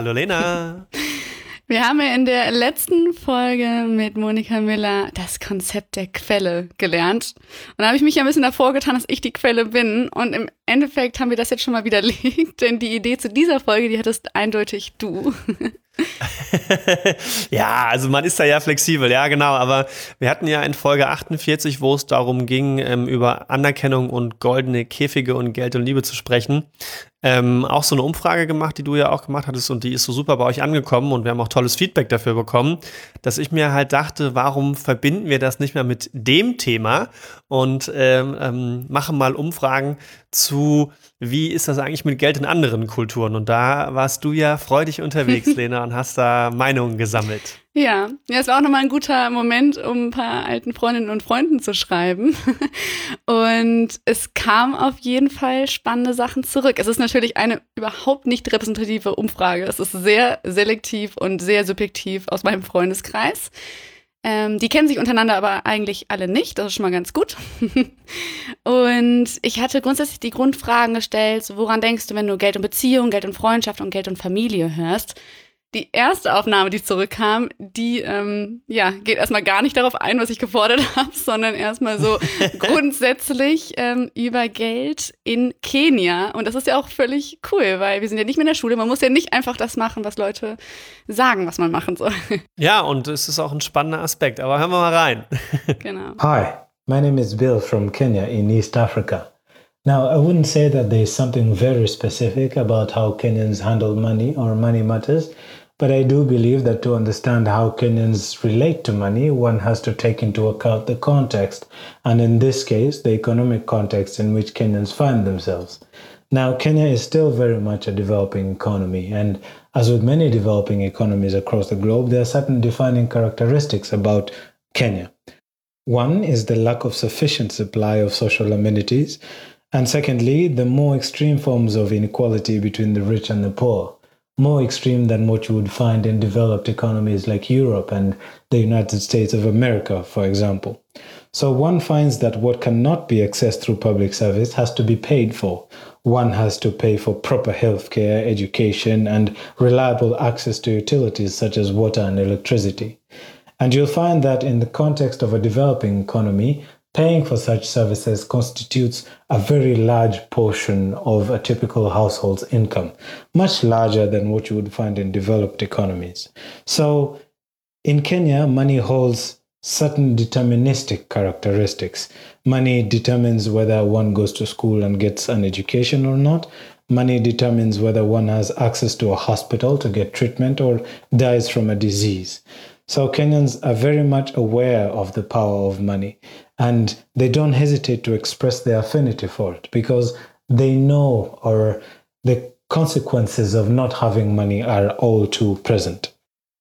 Hallo Lena. Wir haben ja in der letzten Folge mit Monika Müller das Konzept der Quelle gelernt. Und da habe ich mich ja ein bisschen davor getan, dass ich die Quelle bin. Und im Endeffekt haben wir das jetzt schon mal widerlegt, denn die Idee zu dieser Folge, die hattest eindeutig du. Ja, also man ist da ja flexibel, ja genau, aber wir hatten ja in Folge 48, wo es darum ging, über Anerkennung und goldene Käfige und Geld und Liebe zu sprechen, auch so eine Umfrage gemacht, die du ja auch gemacht hattest und die ist so super bei euch angekommen und wir haben auch tolles Feedback dafür bekommen, dass ich mir halt dachte, warum verbinden wir das nicht mehr mit dem Thema und machen mal Umfragen zu, wie ist das eigentlich mit Geld in anderen Kulturen? Und da warst du ja freudig unterwegs, Lena, und hast da Meinungen gesammelt. Ja, es war auch nochmal ein guter Moment, um ein paar alten Freundinnen und Freunden zu schreiben. Und es kam auf jeden Fall spannende Sachen zurück. Es ist natürlich eine überhaupt nicht repräsentative Umfrage. Es ist sehr selektiv und sehr subjektiv aus meinem Freundeskreis. Die kennen sich untereinander aber eigentlich alle nicht, das ist schon mal ganz gut. Und ich hatte grundsätzlich die Grundfragen gestellt, so, woran denkst du, wenn du Geld und Beziehung, Geld und Freundschaft und Geld und Familie hörst? Die erste Aufnahme, die zurückkam, die geht erstmal gar nicht darauf ein, was ich gefordert habe, sondern erstmal so grundsätzlich über Geld in Kenia. Und das ist ja auch völlig cool, weil wir sind ja nicht mehr in der Schule. Man muss ja nicht einfach das machen, was Leute sagen, was man machen soll. Ja, und es ist auch ein spannender Aspekt, aber hören wir mal rein. Genau. Hi, my name is Bill from Kenya in East Africa. Now, I wouldn't say that there is something very specific about how Kenyans handle money or money matters. But I do believe that to understand how Kenyans relate to money, one has to take into account the context, and in this case, the economic context in which Kenyans find themselves. Now, Kenya is still very much a developing economy, and as with many developing economies across the globe, there are certain defining characteristics about Kenya. One is the lack of sufficient supply of social amenities, and secondly, the more extreme forms of inequality between the rich and the poor. More extreme than what you would find in developed economies like Europe and the United States of America, for example. So one finds that what cannot be accessed through public service has to be paid for. One has to pay for proper healthcare, education, and reliable access to utilities such as water and electricity. And you'll find that in the context of a developing economy, paying for such services constitutes a very large portion of a typical household's income, much larger than what you would find in developed economies. So in Kenya, money holds certain deterministic characteristics. Money determines whether one goes to school and gets an education or not. Money determines whether one has access to a hospital to get treatment or dies from a disease. So Kenyans are very much aware of the power of money, and they don't hesitate to express their affinity for it because they know or the consequences of not having money are all too present.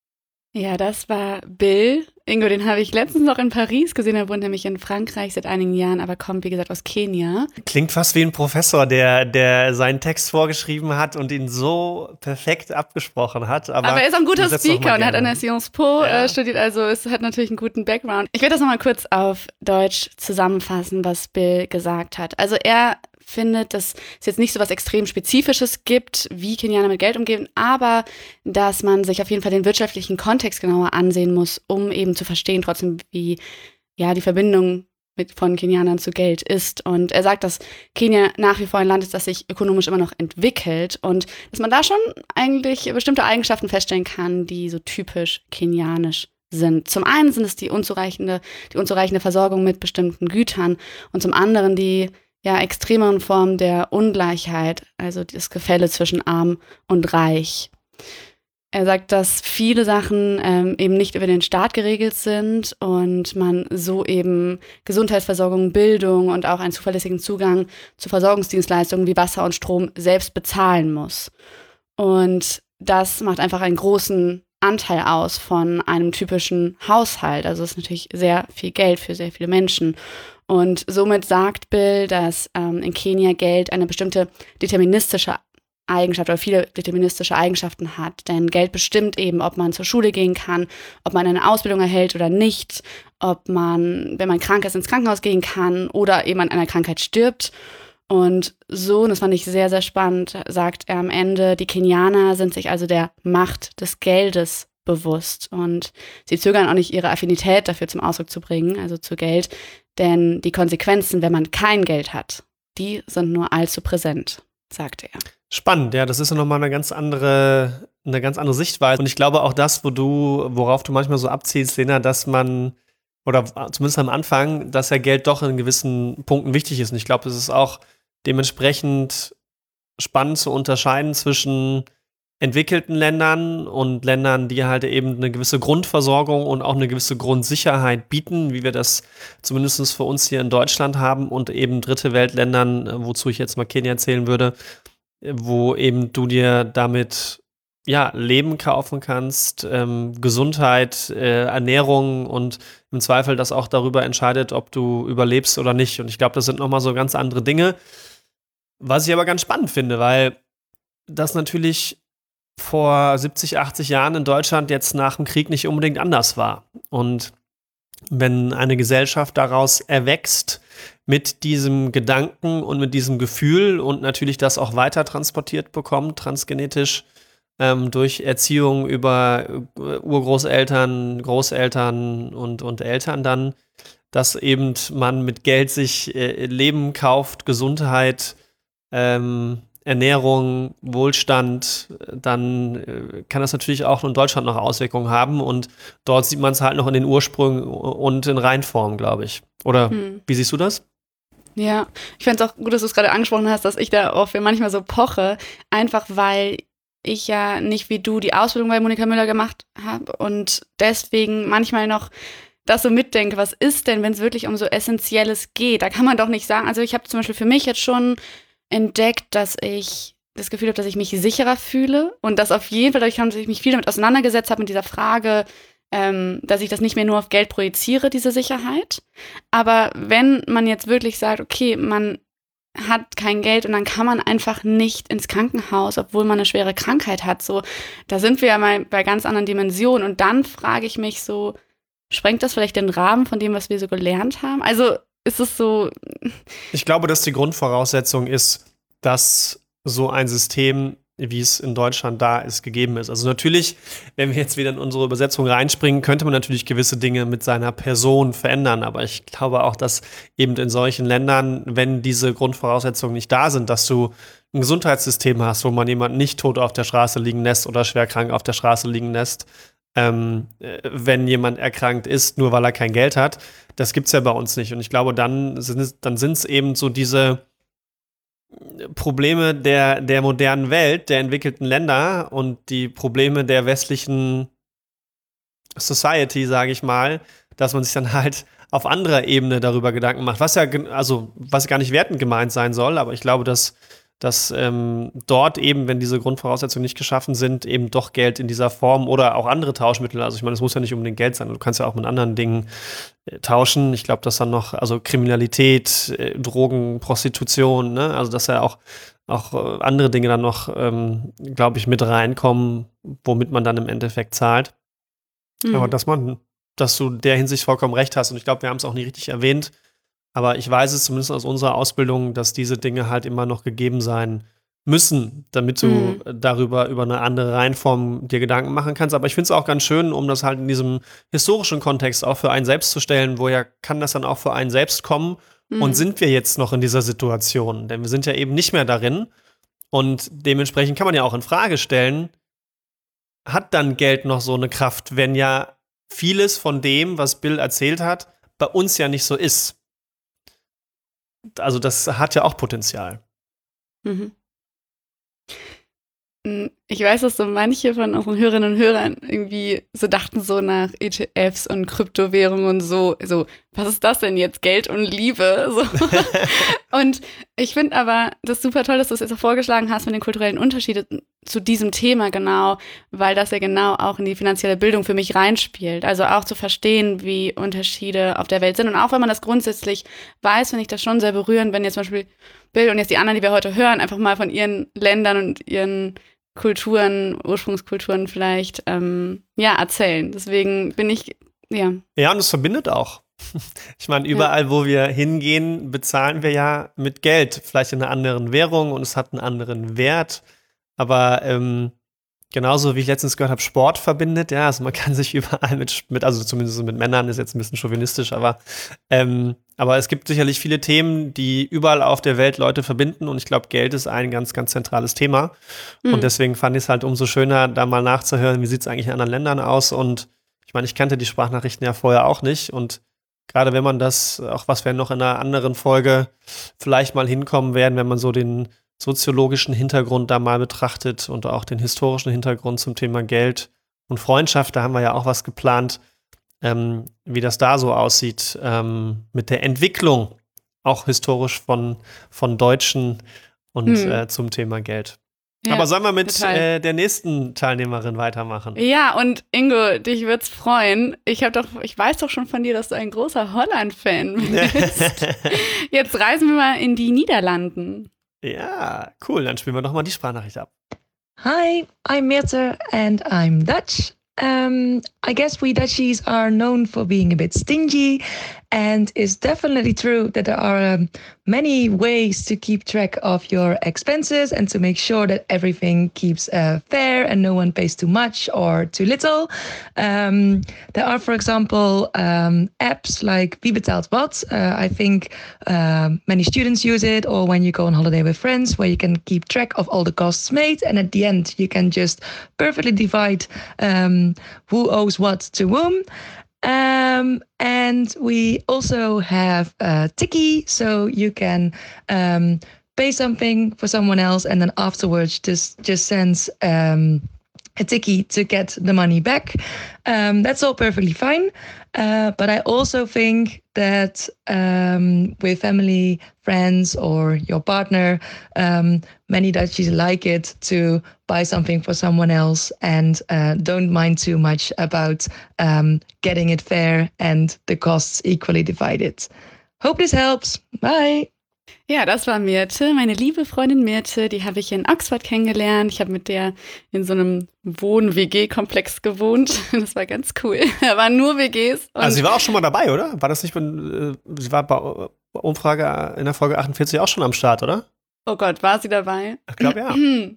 Ja, das war Bill. Ingo, den habe ich letztens noch in Paris gesehen. Er wohnt nämlich in Frankreich seit einigen Jahren, aber kommt, wie gesagt, aus Kenia. Klingt fast wie ein Professor, der seinen Text vorgeschrieben hat und ihn so perfekt abgesprochen hat. Aber er ist auch ein guter Speaker und er hat an der Sciences Po studiert, also es hat natürlich einen guten Background. Ich werde das nochmal kurz auf Deutsch zusammenfassen, was Bill gesagt hat. Also er findet, dass es jetzt nicht so was extrem Spezifisches gibt, wie Kenianer mit Geld umgehen, aber dass man sich auf jeden Fall den wirtschaftlichen Kontext genauer ansehen muss, um eben zu verstehen trotzdem, wie die Verbindung von Kenianern zu Geld ist. Und er sagt, dass Kenia nach wie vor ein Land ist, das sich ökonomisch immer noch entwickelt und dass man da schon eigentlich bestimmte Eigenschaften feststellen kann, die so typisch kenianisch sind. Zum einen sind es die unzureichende Versorgung mit bestimmten Gütern und zum anderen die extremeren Formen der Ungleichheit, also das Gefälle zwischen arm und reich. Er sagt, dass viele Sachen eben nicht über den Staat geregelt sind und man so eben Gesundheitsversorgung, Bildung und auch einen zuverlässigen Zugang zu Versorgungsdienstleistungen wie Wasser und Strom selbst bezahlen muss. Und das macht einfach einen großen Anteil aus von einem typischen Haushalt. Also es ist natürlich sehr viel Geld für sehr viele Menschen. Und somit sagt Bill, dass in Kenia Geld eine bestimmte deterministische Eigenschaft oder viele deterministische Eigenschaften hat. Denn Geld bestimmt eben, ob man zur Schule gehen kann, ob man eine Ausbildung erhält oder nicht, ob man, wenn man krank ist, ins Krankenhaus gehen kann oder eben an einer Krankheit stirbt. Und so, und das fand ich sehr, sehr spannend, sagt er am Ende, die Kenianer sind sich also der Macht des Geldes bewusst und sie zögern auch nicht, ihre Affinität dafür zum Ausdruck zu bringen, also zu Geld, denn die Konsequenzen, wenn man kein Geld hat, die sind nur allzu präsent, sagte er. Spannend, ja, das ist ja nochmal eine ganz andere Sichtweise. Und ich glaube auch das, worauf du manchmal so abzielst, Lena, dass man, oder zumindest am Anfang, dass ja Geld doch in gewissen Punkten wichtig ist. Und ich glaube, es ist auch dementsprechend spannend zu unterscheiden zwischen entwickelten Ländern und Ländern, die halt eben eine gewisse Grundversorgung und auch eine gewisse Grundsicherheit bieten, wie wir das zumindest für uns hier in Deutschland haben, und eben dritte Weltländern, wozu ich jetzt mal Kenia zählen würde, wo eben du dir damit Leben kaufen kannst, Gesundheit, Ernährung und im Zweifel das auch darüber entscheidet, ob du überlebst oder nicht. Und ich glaube, das sind nochmal so ganz andere Dinge, was ich aber ganz spannend finde, weil das natürlich vor 70, 80 Jahren in Deutschland jetzt nach dem Krieg nicht unbedingt anders war. Und wenn eine Gesellschaft daraus erwächst mit diesem Gedanken und mit diesem Gefühl und natürlich das auch weiter transportiert bekommt, transgenetisch, durch Erziehung über Urgroßeltern, Großeltern und Eltern dann, dass eben man mit Geld sich Leben kauft, Gesundheit, Ernährung, Wohlstand, dann kann das natürlich auch in Deutschland noch Auswirkungen haben, und dort sieht man es halt noch in den Ursprüngen und in Reinform, glaube ich. Oder wie siehst du das? Ja, ich fände es auch gut, dass du es gerade angesprochen hast, dass ich da auch für manchmal so poche, einfach weil ich ja nicht wie du die Ausbildung bei Monika Müller gemacht habe und deswegen manchmal noch das so mitdenke, was ist denn, wenn es wirklich um so Essentielles geht? Da kann man doch nicht sagen, also ich habe zum Beispiel für mich jetzt schon entdeckt, dass ich das Gefühl habe, dass ich mich sicherer fühle und dass auf jeden Fall, dass ich mich viel damit auseinandergesetzt habe mit dieser Frage, dass ich das nicht mehr nur auf Geld projiziere, diese Sicherheit. Aber wenn man jetzt wirklich sagt, okay, man hat kein Geld und dann kann man einfach nicht ins Krankenhaus, obwohl man eine schwere Krankheit hat, so, da sind wir ja mal bei ganz anderen Dimensionen und dann frage ich mich so, sprengt das vielleicht den Rahmen von dem, was wir so gelernt haben? Also ist es so. Ich glaube, dass die Grundvoraussetzung ist, dass so ein System, wie es in Deutschland da ist, gegeben ist. Also natürlich, wenn wir jetzt wieder in unsere Übersetzung reinspringen, könnte man natürlich gewisse Dinge mit seiner Person verändern. Aber ich glaube auch, dass eben in solchen Ländern, wenn diese Grundvoraussetzungen nicht da sind, dass du ein Gesundheitssystem hast, wo man jemanden nicht tot auf der Straße liegen lässt oder schwer krank auf der Straße liegen lässt, wenn jemand erkrankt ist, nur weil er kein Geld hat. Das gibt's ja bei uns nicht. Und ich glaube, dann sind es eben so diese Probleme der modernen Welt, der entwickelten Länder und die Probleme der westlichen Society, sage ich mal, dass man sich dann halt auf anderer Ebene darüber Gedanken macht, was gar nicht wertend gemeint sein soll, aber ich glaube, dass dort eben, wenn diese Grundvoraussetzungen nicht geschaffen sind, eben doch Geld in dieser Form oder auch andere Tauschmittel, also ich meine, es muss ja nicht unbedingt Geld sein, du kannst ja auch mit anderen Dingen tauschen. Ich glaube, dass dann noch, also Kriminalität, Drogen, Prostitution, ne? Also dass ja auch andere Dinge dann noch, glaube ich, mit reinkommen, womit man dann im Endeffekt zahlt. Aber dass du der Hinsicht vollkommen recht hast, und ich glaube, wir haben es auch nie richtig erwähnt, aber ich weiß es zumindest aus unserer Ausbildung, dass diese Dinge halt immer noch gegeben sein müssen, damit du über eine andere Reihenform dir Gedanken machen kannst. Aber ich finde es auch ganz schön, um das halt in diesem historischen Kontext auch für einen selbst zu stellen, woher kann das dann auch für einen selbst kommen? Und sind wir jetzt noch in dieser Situation? Denn wir sind ja eben nicht mehr darin. Und dementsprechend kann man ja auch in Frage stellen, hat dann Geld noch so eine Kraft, wenn ja vieles von dem, was Bill erzählt hat, bei uns ja nicht so ist. Also das hat ja auch Potenzial. Mhm. Ich weiß, dass so manche von unseren Hörerinnen und Hörern irgendwie so dachten so nach ETFs und Kryptowährungen und so, was ist das denn jetzt? Geld und Liebe? So. Und ich finde aber das super toll, dass du es jetzt auch vorgeschlagen hast mit den kulturellen Unterschieden zu diesem Thema genau, weil das ja genau auch in die finanzielle Bildung für mich reinspielt. Also auch zu verstehen, wie Unterschiede auf der Welt sind. Und auch wenn man das grundsätzlich weiß, finde ich das schon sehr berührend, wenn jetzt zum Beispiel Bill und jetzt die anderen, die wir heute hören, einfach mal von ihren Ländern und ihren Kulturen, Ursprungskulturen vielleicht erzählen. Deswegen bin ich, Ja, und es verbindet auch. Ich meine, überall, wo wir hingehen, bezahlen wir ja mit Geld, vielleicht in einer anderen Währung und es hat einen anderen Wert. Aber genauso wie ich letztens gehört habe, Sport verbindet, ja, also man kann sich überall mit also zumindest mit Männern, ist jetzt ein bisschen chauvinistisch, aber es gibt sicherlich viele Themen, die überall auf der Welt Leute verbinden und ich glaube, Geld ist ein ganz, ganz zentrales Thema. Und deswegen fand ich es halt umso schöner, da mal nachzuhören, wie sieht es eigentlich in anderen Ländern aus. Und ich meine, ich kannte die Sprachnachrichten ja vorher auch nicht und gerade wenn man das, auch was wir noch in einer anderen Folge vielleicht mal hinkommen werden, wenn man so den soziologischen Hintergrund da mal betrachtet und auch den historischen Hintergrund zum Thema Geld und Freundschaft, da haben wir ja auch was geplant, wie das da so aussieht mit der Entwicklung, auch historisch von Deutschen und zum Thema Geld. Ja, aber sollen wir mit der nächsten Teilnehmerin weitermachen? Ja, und Ingo, dich wird's freuen. Ich weiß doch schon von dir, dass du ein großer Holland-Fan bist. Jetzt reisen wir mal in die Niederlanden. Ja, cool. Dann spielen wir doch mal die Sprachnachricht ab. Hi, I'm Mirte and I'm Dutch. I guess we Dutchies are known for being a bit stingy, and it's definitely true that there are many ways to keep track of your expenses and to make sure that everything keeps fair and no one pays too much or too little. There are, for example, apps like Wie betaalt wat. I think many students use it, or when you go on holiday with friends, where you can keep track of all the costs made, and at the end you can just perfectly divide who owes what to whom. And we also have Tiki, so you can pay something for someone else and then afterwards just sends a Tiki to get the money back. That's all perfectly fine. But I also think that with family, friends, or your partner, many Dutchies like it to buy something for someone else and don't mind too much about getting it fair and the costs equally divided. Hope this helps. Bye. Ja, das war Mirte, meine liebe Freundin Mirte, die habe ich in Oxford kennengelernt. Ich habe mit der in so einem Wohn-WG-Komplex gewohnt. Das war ganz cool. Da waren nur WGs. Also sie war auch schon mal dabei, oder? War das nicht, sie war bei Umfrage in der Folge 48 auch schon am Start, oder? Oh Gott, war sie dabei? Ich glaube, ja.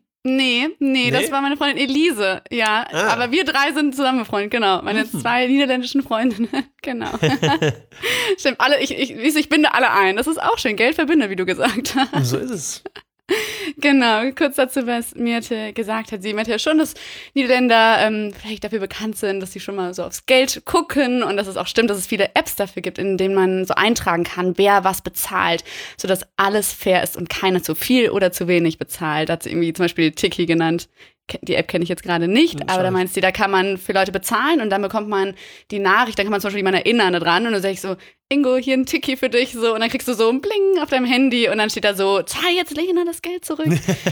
Nee, das war meine Freundin Elise, ja. Aber wir drei sind zusammen befreundet, genau. Meine zwei niederländischen Freundinnen, genau. Stimmt, ich binde alle ein. Das ist auch schön, Geld verbindet, wie du gesagt hast. So ist es. Genau, kurz dazu, was Mirte gesagt hat. Sie meinte ja schon, dass Niederländer vielleicht dafür bekannt sind, dass sie schon mal so aufs Geld gucken und dass es auch stimmt, dass es viele Apps dafür gibt, in denen man so eintragen kann, wer was bezahlt, sodass alles fair ist und keiner zu viel oder zu wenig bezahlt. Da hat sie irgendwie zum Beispiel Tiki genannt. Die App kenne ich jetzt gerade nicht, aber da meinst du, da kann man für Leute bezahlen und dann bekommt man die Nachricht, dann kann man zum Beispiel jemanden erinnern da dran und dann sage ich so, Ingo, hier ein Tiki für dich, so, und dann kriegst du so ein Bling auf deinem Handy und dann steht da so, zahl jetzt Lena das Geld zurück.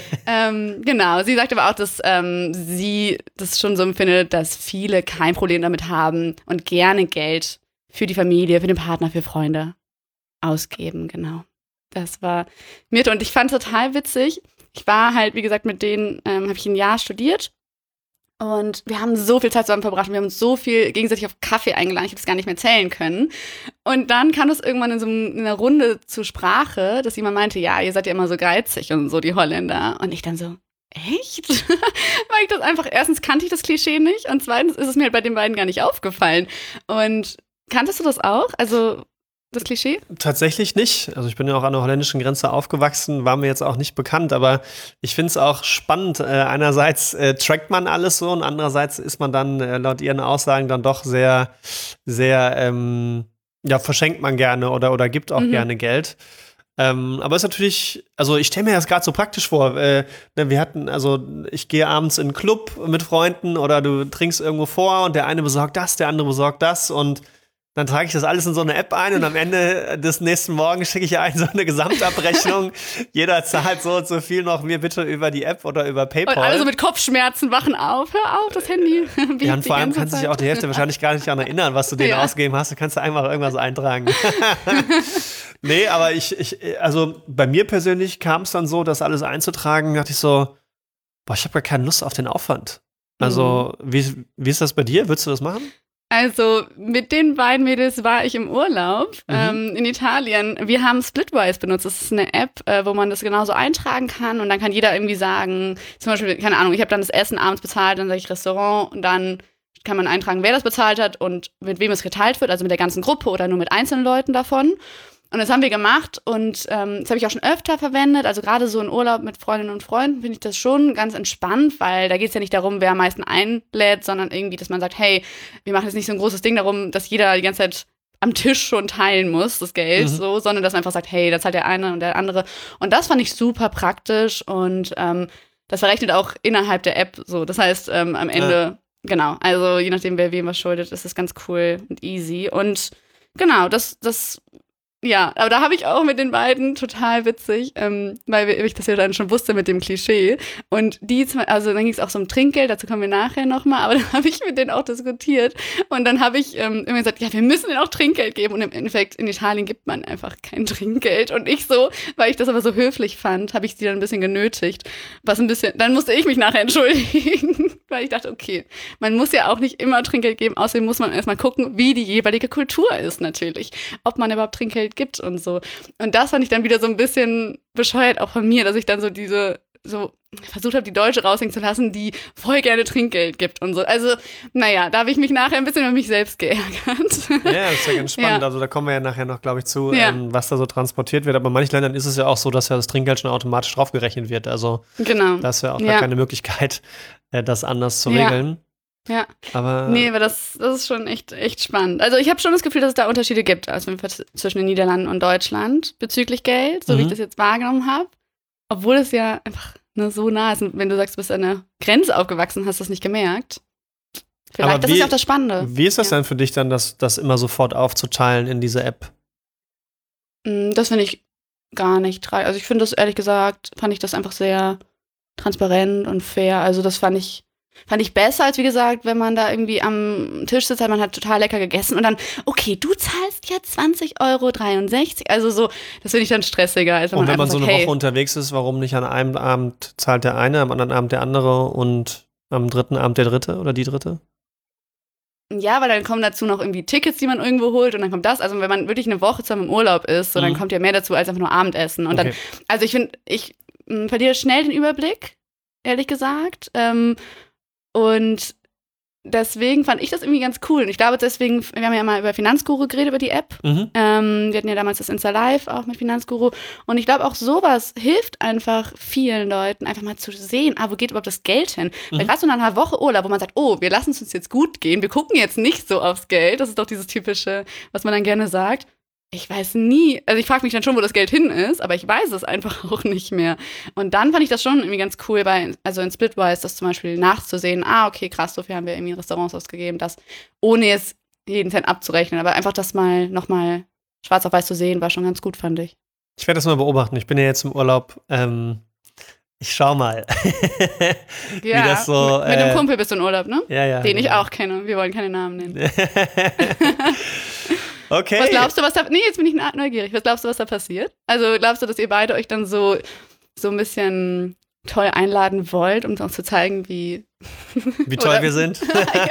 Genau, sie sagt aber auch, dass sie das schon so empfindet, dass viele kein Problem damit haben und gerne Geld für die Familie, für den Partner, für Freunde ausgeben, genau. Das war Mirte und ich fand total witzig. Ich war halt, wie gesagt, mit denen habe ich ein Jahr studiert und wir haben so viel Zeit zusammen verbracht und wir haben uns so viel gegenseitig auf Kaffee eingeladen, ich habe das gar nicht mehr zählen können. Und dann kam das irgendwann in einer Runde zur Sprache, dass jemand meinte, ja, ihr seid ja immer so geizig und so, die Holländer. Und ich dann so, echt? Weil ich das einfach, erstens kannte ich das Klischee nicht und zweitens ist es mir halt bei den beiden gar nicht aufgefallen. Und kanntest du das auch? Also das Klischee? Tatsächlich nicht. Also ich bin ja auch an der holländischen Grenze aufgewachsen, war mir jetzt auch nicht bekannt, aber ich finde es auch spannend. Einerseits trackt man alles so und andererseits ist man dann laut ihren Aussagen dann doch sehr, sehr, verschenkt man gerne oder gibt auch gerne Geld. Aber es ist natürlich, also ich stelle mir das gerade so praktisch vor. Ich gehe abends in einen Club mit Freunden oder du trinkst irgendwo vor und der eine besorgt das, der andere besorgt das und dann trage ich das alles in so eine App ein und am Ende des nächsten Morgens schicke ich ein so eine Gesamtabrechnung. Jeder zahlt so und so viel noch mir bitte über die App oder über PayPal. Und alle so mit Kopfschmerzen wachen auf. Hör auf, das Handy. Ja, und vor allem kannst du dich auch die Hälfte wahrscheinlich gar nicht daran erinnern, was du denen ausgegeben hast. Du kannst da einfach irgendwas eintragen. Nee, aber also bei mir persönlich kam es dann so, das alles einzutragen, dachte ich so, ich habe gar keine Lust auf den Aufwand. Also, wie ist das bei dir? Würdest du das machen? Also mit den beiden Mädels war ich im Urlaub in Italien. Wir haben Splitwise benutzt. Das ist eine App, wo man das genauso eintragen kann und dann kann jeder irgendwie sagen, zum Beispiel, keine Ahnung, ich habe dann das Essen abends bezahlt, dann sage ich Restaurant und dann kann man eintragen, wer das bezahlt hat und mit wem es geteilt wird, also mit der ganzen Gruppe oder nur mit einzelnen Leuten davon. Und das haben wir gemacht und das habe ich auch schon öfter verwendet. Also gerade so in Urlaub mit Freundinnen und Freunden finde ich das schon ganz entspannt, weil da geht es ja nicht darum, wer am meisten einlädt, sondern irgendwie, dass man sagt, hey, wir machen jetzt nicht so ein großes Ding darum, dass jeder die ganze Zeit am Tisch schon teilen muss, das Geld, so, sondern dass man einfach sagt, hey, da zahlt der eine und der andere. Und das fand ich super praktisch und das verrechnet auch innerhalb der App so. Das heißt, am Ende, genau, also je nachdem, wer wem was schuldet, ist das ganz cool und easy. Und genau, das ja, aber da habe ich auch mit den beiden total witzig, weil ich das ja dann schon wusste mit dem Klischee. Und also dann ging es auch so um Trinkgeld, dazu kommen wir nachher nochmal, aber dann habe ich mit denen auch diskutiert. Und dann habe ich immer gesagt, ja, wir müssen denen auch Trinkgeld geben. Und im Endeffekt, in Italien gibt man einfach kein Trinkgeld. Und ich so, weil ich das aber so höflich fand, habe ich sie dann ein bisschen genötigt. Dann musste ich mich nachher entschuldigen, weil ich dachte, okay, man muss ja auch nicht immer Trinkgeld geben. Außerdem muss man erstmal gucken, wie die jeweilige Kultur ist natürlich. Ob man überhaupt Trinkgeld gibt und so. Und das fand ich dann wieder so ein bisschen bescheuert auch von mir, dass ich dann so versucht habe, die Deutsche raushängen zu lassen, die voll gerne Trinkgeld gibt und so. Also, naja, da habe ich mich nachher ein bisschen über mich selbst geärgert. Ja, das ist ja ganz spannend. Ja. Also da kommen wir ja nachher noch, glaube ich, zu, was da so transportiert wird. Aber in manchen Ländern ist es ja auch so, dass ja das Trinkgeld schon automatisch draufgerechnet wird. Also genau. Da ist ja auch gar keine Möglichkeit, das anders zu regeln. Ja, aber das ist schon echt spannend. Also ich habe schon das Gefühl, dass es da Unterschiede gibt, also zwischen den Niederlanden und Deutschland bezüglich Geld, so wie ich das jetzt wahrgenommen habe. Obwohl es ja einfach so nah ist. Und wenn du sagst, du bist an einer Grenze aufgewachsen, hast du das nicht gemerkt. Vielleicht, das ist ja auch das Spannende. Wie ist das denn für dich dann, das immer sofort aufzuteilen in diese App? Das finde ich gar nicht. Also ich finde das, ehrlich gesagt, fand ich das einfach sehr transparent und fair. Also das fand ich besser, als wie gesagt, wenn man da irgendwie am Tisch sitzt, man hat total lecker gegessen und dann, okay, du zahlst jetzt 20,63 €. Also so, das finde ich dann stressiger. Als wenn man so eine Woche unterwegs ist, warum nicht an einem Abend zahlt der eine, am anderen Abend der andere und am dritten Abend der dritte oder die dritte? Ja, weil dann kommen dazu noch irgendwie Tickets, die man irgendwo holt und dann kommt das. Also wenn man wirklich eine Woche zusammen im Urlaub ist, so, dann kommt ja mehr dazu als einfach nur Abendessen. Und dann, also ich finde, ich verliere schnell den Überblick, ehrlich gesagt. Und deswegen fand ich das irgendwie ganz cool. Und ich glaube deswegen, wir haben ja mal über Finanzguru geredet, über die App. Wir hatten ja damals das Insta Live auch mit Finanzguru. Und ich glaube auch sowas hilft einfach vielen Leuten, einfach mal zu sehen, wo geht überhaupt das Geld hin? Weil gerade so nach einer Woche Urlaub, wo man sagt, wir lassen es uns jetzt gut gehen, wir gucken jetzt nicht so aufs Geld. Das ist doch dieses Typische, was man dann gerne sagt. Ich weiß nie, also ich frage mich dann schon, wo das Geld hin ist, aber ich weiß es einfach auch nicht mehr. Und dann fand ich das schon irgendwie ganz cool, also in Splitwise das zum Beispiel nachzusehen, okay, krass, so viel haben wir irgendwie in Restaurants ausgegeben, das, ohne jetzt jeden Cent abzurechnen, aber einfach das mal nochmal schwarz auf weiß zu sehen, war schon ganz gut, fand ich. Ich werde das mal beobachten, ich bin ja jetzt im Urlaub, ich schau mal, wie das so. Mit einem Kumpel bist du in Urlaub, ne? Ja. Den ich auch kenne, wir wollen keine Namen nennen. Okay. Was glaubst du, was da... Nee, jetzt bin ich neugierig. Was glaubst du, was da passiert? Also glaubst du, dass ihr beide euch dann so ein bisschen toll einladen wollt, um uns zu zeigen, wie toll wir sind?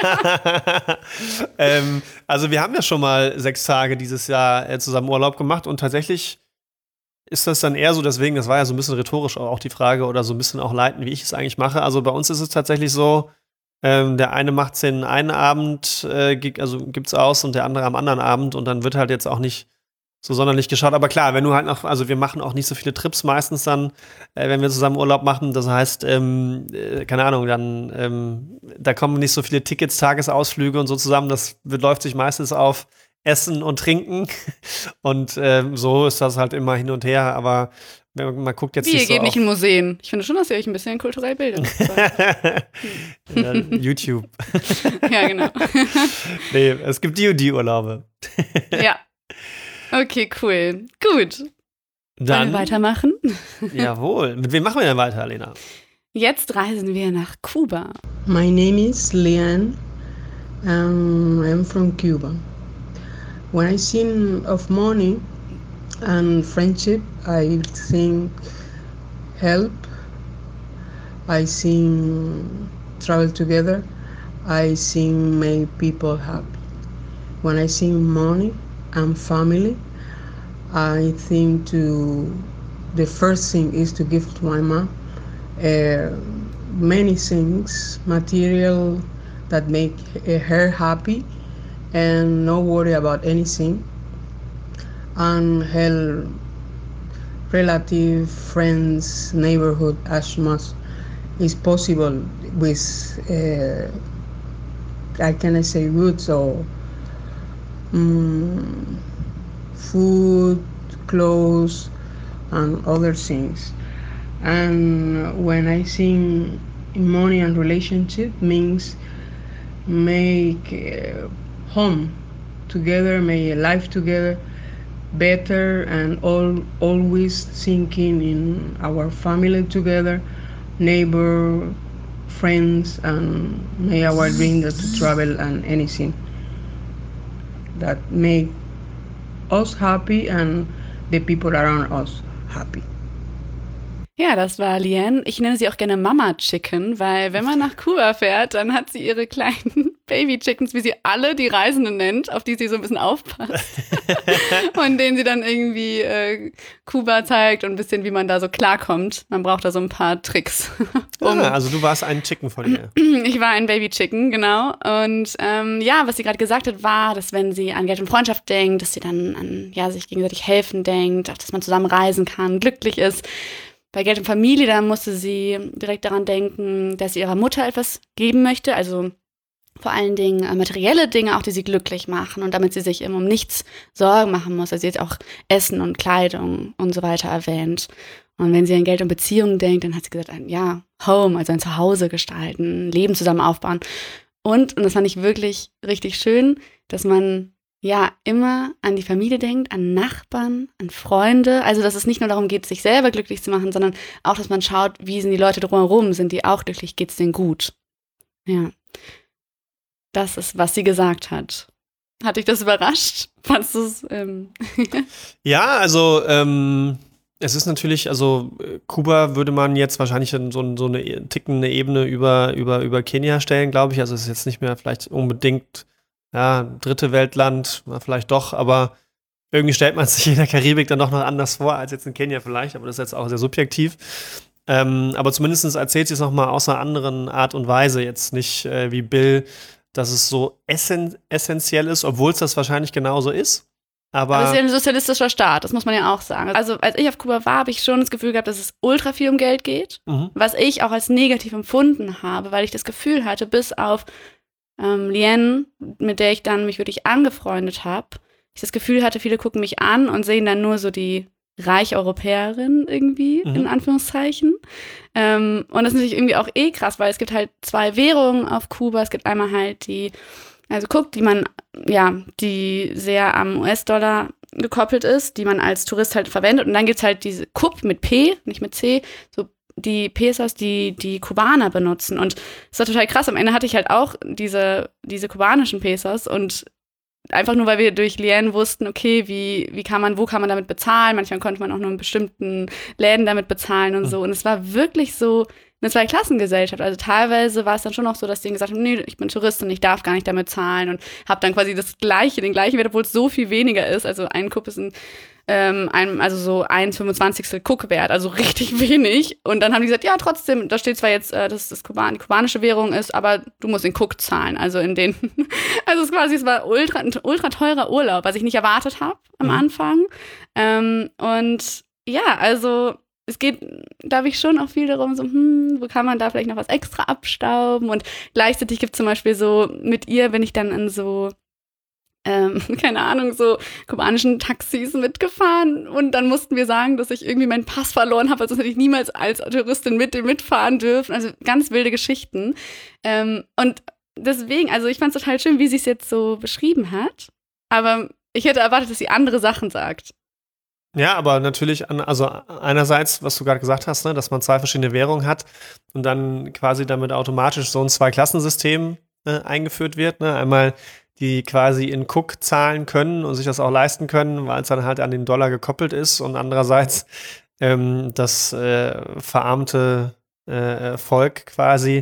Also wir haben ja schon mal 6 Tage dieses Jahr zusammen Urlaub gemacht und tatsächlich ist das dann eher so, deswegen, das war ja so ein bisschen rhetorisch auch die Frage oder so ein bisschen auch leiten, wie ich es eigentlich mache. Also bei uns ist es tatsächlich so, der eine macht es den einen Abend, gibt's aus und der andere am anderen Abend und dann wird halt jetzt auch nicht so sonderlich geschaut. Aber klar, wenn du halt noch, also wir machen auch nicht so viele Trips meistens dann, wenn wir zusammen Urlaub machen. Das heißt, keine Ahnung, dann da kommen nicht so viele Tickets, Tagesausflüge und so zusammen. Das läuft sich meistens auf Essen und Trinken und so ist das halt immer hin und her. Aber wenn man guckt jetzt ihr nicht so geht nicht in Museen. Ich finde schon, dass ihr euch ein bisschen kulturell bildet. Ja, YouTube. Ja, genau. Nee, es gibt die und die Urlaube. Ja. Okay, cool. Gut. Dann wollen wir weitermachen? Jawohl. Mit wem machen wir denn weiter, Lena? Jetzt reisen wir nach Kuba. My name is Leanne. I'm from Cuba. When I think of money and friendship, I think help, I think travel together, I think make people happy. when I see money and family, I think the first thing is to give to my mom many things, material that make her happy and no worry about anything, and help relative, friends, neighborhood as much is possible with I cannot say goods or food, clothes, and other things. And when I think money and relationship means make home together, make a life together better, and always thinking in our family together, neighbor, friends, and make our dream to travel and anything that make us happy and the people around us happy. Ja, das war Liane. Ich nenne sie auch gerne Mama Chicken, weil wenn man nach Kuba fährt, dann hat sie ihre kleinen Baby Chickens, wie sie alle die Reisenden nennt, auf die sie so ein bisschen aufpasst. Und denen sie dann irgendwie Kuba zeigt und ein bisschen, wie man da so klarkommt. Man braucht da so ein paar Tricks. Also du warst ein Chicken von ihr. Ich war ein Baby Chicken, genau. Und ja, was sie gerade gesagt hat, war, dass wenn sie an Geld und Freundschaft denkt, dass sie dann an sich gegenseitig helfen denkt, auch dass man zusammen reisen kann, glücklich ist. Bei Geld und Familie, da musste sie direkt daran denken, dass sie ihrer Mutter etwas geben möchte, also vor allen Dingen materielle Dinge auch, die sie glücklich machen und damit sie sich immer um nichts Sorgen machen muss. Also sie hat auch Essen und Kleidung und so weiter erwähnt. Und wenn sie an Geld und Beziehungen denkt, dann hat sie gesagt, ja, Home, also ein Zuhause gestalten, ein Leben zusammen aufbauen. Und das fand ich wirklich richtig schön, dass man ja immer an die Familie denkt, an Nachbarn, an Freunde. Also dass es nicht nur darum geht, sich selber glücklich zu machen, sondern auch, dass man schaut, wie sind die Leute drumherum, sind die auch glücklich, geht's denen gut. Ja, das ist, was sie gesagt hat. Hat dich das überrascht? Fandest du es? Ja, also es ist natürlich, also Kuba würde man jetzt wahrscheinlich in so eine tickende Ebene über Kenia stellen, glaube ich. Also es ist jetzt nicht mehr vielleicht unbedingt dritte Weltland, vielleicht doch, aber irgendwie stellt man sich in der Karibik dann doch noch anders vor, als jetzt in Kenia vielleicht, aber das ist jetzt auch sehr subjektiv. Aber zumindest erzählt sie es nochmal aus einer anderen Art und Weise, jetzt nicht wie Bill, dass es so essentiell ist, obwohl es das wahrscheinlich genauso ist. Aber es ist ja ein sozialistischer Staat, das muss man ja auch sagen. Also als ich auf Kuba war, habe ich schon das Gefühl gehabt, dass es ultra viel um Geld geht, was ich auch als negativ empfunden habe, weil ich das Gefühl hatte, bis auf Liane, mit der ich dann mich wirklich angefreundet habe, ich das Gefühl hatte, viele gucken mich an und sehen dann nur so die reiche Europäerin irgendwie, in Anführungszeichen. Und das ist natürlich irgendwie auch krass, weil es gibt halt 2 Währungen auf Kuba. Es gibt einmal halt die sehr am US-Dollar gekoppelt ist, die man als Tourist halt verwendet. Und dann gibt's halt diese KUP mit P, nicht mit C, so die Pesos, die Kubaner benutzen. Und das war total krass. Am Ende hatte ich halt auch diese kubanischen Pesos und einfach nur, weil wir durch Liane wussten, okay, wo kann man damit bezahlen? Manchmal konnte man auch nur in bestimmten Läden damit bezahlen und so. Und es war wirklich so eine Zweiklassengesellschaft. Also teilweise war es dann schon auch so, dass die gesagt haben, nee, ich bin Tourist und ich darf gar nicht damit zahlen und habe dann quasi den gleichen Wert, obwohl es so viel weniger ist. Also ein Kup ist so 1,25 Cook wert, also richtig wenig. Und dann haben die gesagt, ja, trotzdem, da steht zwar jetzt, dass das die kubanische Währung ist, aber du musst in Cook zahlen. Also es war ein ultra teurer Urlaub, was ich nicht erwartet habe am Anfang. Und ja, also es geht, glaube ich, schon auch viel darum, so, wo kann man da vielleicht noch was extra abstauben? Und gleichzeitig gibt es zum Beispiel so, mit ihr bin ich dann in so keine Ahnung, so kubanischen Taxis mitgefahren und dann mussten wir sagen, dass ich irgendwie meinen Pass verloren habe, also hätte ich niemals als Touristin mitfahren dürfen, also ganz wilde Geschichten. Und deswegen, also ich fand es total schön, wie sie es jetzt so beschrieben hat, aber ich hätte erwartet, dass sie andere Sachen sagt. Ja, aber natürlich, also einerseits, was du gerade gesagt hast, ne, dass man 2 verschiedene Währungen hat und dann quasi damit automatisch so ein Zweiklassensystem eingeführt wird, ne, einmal die quasi in Cook zahlen können und sich das auch leisten können, weil es dann halt an den Dollar gekoppelt ist und andererseits das verarmte Volk quasi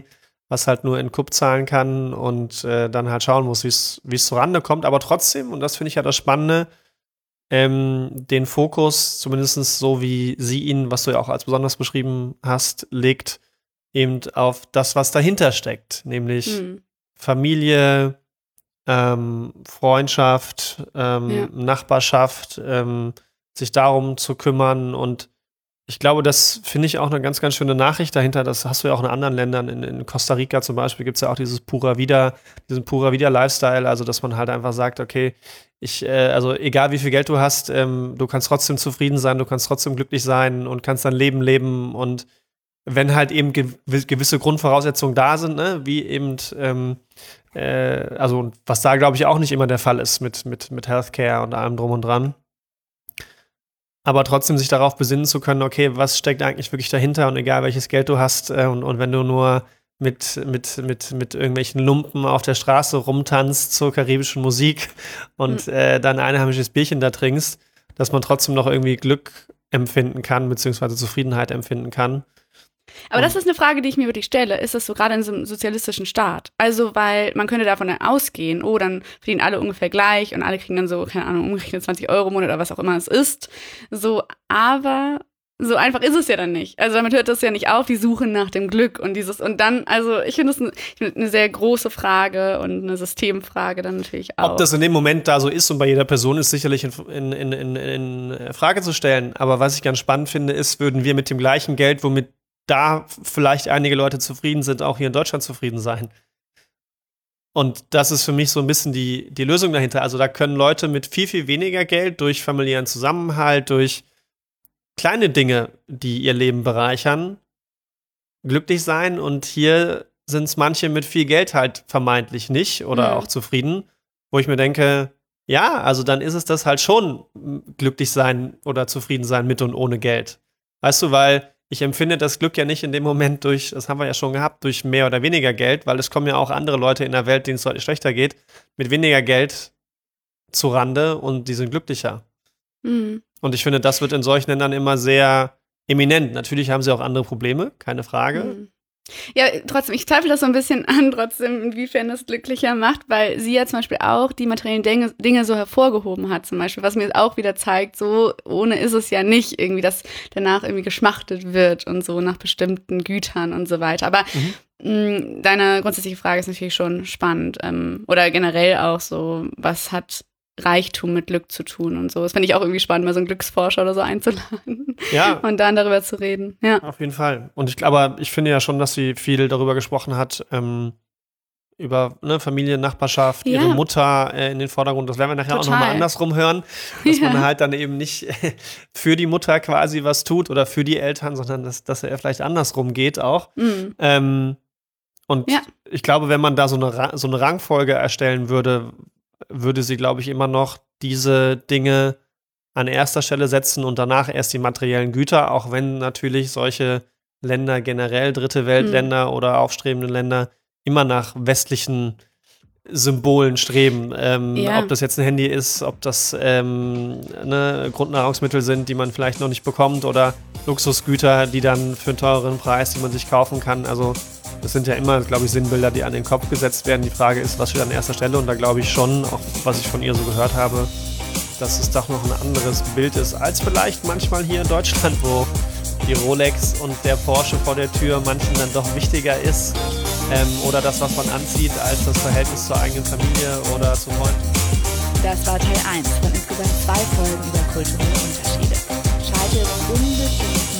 was halt nur in Kupp zahlen kann und dann halt schauen muss, wie es zurande kommt. Aber trotzdem, und das finde ich ja das Spannende, den Fokus, zumindest so wie sie ihn, was du ja auch als besonders beschrieben hast, legt eben auf das, was dahinter steckt, nämlich Familie, Freundschaft, Nachbarschaft, sich darum zu kümmern. Und ich glaube, das finde ich auch eine ganz, ganz schöne Nachricht dahinter. Das hast du ja auch in anderen Ländern. In Costa Rica zum Beispiel gibt es ja auch diesen Pura Vida Lifestyle, also dass man halt einfach sagt, okay, also egal wie viel Geld du hast, du kannst trotzdem zufrieden sein, du kannst trotzdem glücklich sein und kannst dein Leben leben. Und wenn halt eben gewisse Grundvoraussetzungen da sind, ne, wie eben also was da, glaube ich, auch nicht immer der Fall ist mit Healthcare und allem drum und dran. Aber trotzdem sich darauf besinnen zu können, okay, was steckt eigentlich wirklich dahinter und egal welches Geld du hast und wenn du nur mit irgendwelchen Lumpen auf der Straße rumtanzt zur karibischen Musik und dann ein einheimisches Bierchen da trinkst, dass man trotzdem noch irgendwie Glück empfinden kann, beziehungsweise Zufriedenheit empfinden kann. Aber das ist eine Frage, die ich mir wirklich stelle. Ist das so gerade in so einem sozialistischen Staat? Also, weil man könnte davon ausgehen, dann verdienen alle ungefähr gleich und alle kriegen dann so, keine Ahnung, umgerechnet 20 € im Monat oder was auch immer es ist. So, aber so einfach ist es ja dann nicht. Also damit hört das ja nicht auf, die Suche nach dem Glück und dann, also ich finde das eine sehr große Frage und eine Systemfrage dann natürlich auch. Ob das in dem Moment da so ist und bei jeder Person ist sicherlich in Frage zu stellen. Aber was ich ganz spannend finde, ist, würden wir mit dem gleichen Geld, womit da vielleicht einige Leute zufrieden sind, auch hier in Deutschland zufrieden sein. Und das ist für mich so ein bisschen die Lösung dahinter. Also da können Leute mit viel, viel weniger Geld durch familiären Zusammenhalt, durch kleine Dinge, die ihr Leben bereichern, glücklich sein. Und hier sind es manche mit viel Geld halt vermeintlich nicht oder auch zufrieden, wo ich mir denke, ja, also dann ist es das halt schon, glücklich sein oder zufrieden sein mit und ohne Geld. Weißt du, weil ich empfinde das Glück ja nicht in dem Moment durch, das haben wir ja schon gehabt, durch mehr oder weniger Geld, weil es kommen ja auch andere Leute in der Welt, denen es deutlich schlechter geht, mit weniger Geld zu Rande und die sind glücklicher. Und ich finde, das wird in solchen Ländern immer sehr eminent. Natürlich haben sie auch andere Probleme, keine Frage. Ja, trotzdem, ich zweifle das so ein bisschen an, trotzdem, inwiefern das glücklicher macht, weil sie ja zum Beispiel auch die materiellen Dinge so hervorgehoben hat, zum Beispiel, was mir auch wieder zeigt, so ohne ist es ja nicht irgendwie, dass danach irgendwie geschmachtet wird und so nach bestimmten Gütern und so weiter. Aber deine grundsätzliche Frage ist natürlich schon spannend. Oder generell auch so, was hat Reichtum mit Glück zu tun und so. Das finde ich auch irgendwie spannend, mal so einen Glücksforscher oder so einzuladen und dann darüber zu reden. Ja, auf jeden Fall. Und ich finde ja schon, dass sie viel darüber gesprochen hat, über Familie, Nachbarschaft, ihre Mutter in den Vordergrund. Das werden wir nachher auch nochmal andersrum hören, dass man halt dann eben nicht für die Mutter quasi was tut oder für die Eltern, sondern dass er vielleicht andersrum geht auch. Ich glaube, wenn man da so eine Rangfolge erstellen würde sie, glaube ich, immer noch diese Dinge an erster Stelle setzen und danach erst die materiellen Güter, auch wenn natürlich solche Länder generell, dritte Weltländer oder aufstrebende Länder, immer nach westlichen Symbolen streben. Ob das jetzt ein Handy ist, ob das Grundnahrungsmittel sind, die man vielleicht noch nicht bekommt oder Luxusgüter, die dann für einen teureren Preis, die man sich kaufen kann. Also das sind ja immer, glaube ich, Sinnbilder, die an den Kopf gesetzt werden. Die Frage ist, was steht an erster Stelle? Und da glaube ich schon, auch was ich von ihr so gehört habe, dass es doch noch ein anderes Bild ist, als vielleicht manchmal hier in Deutschland, wo die Rolex und der Porsche vor der Tür manchen dann doch wichtiger ist. Oder das, was man anzieht, als das Verhältnis zur eigenen Familie oder zu Freunden. Das war Teil 1 von insgesamt 2 Folgen über kulturelle Unterschiede. Schaltet unbedingt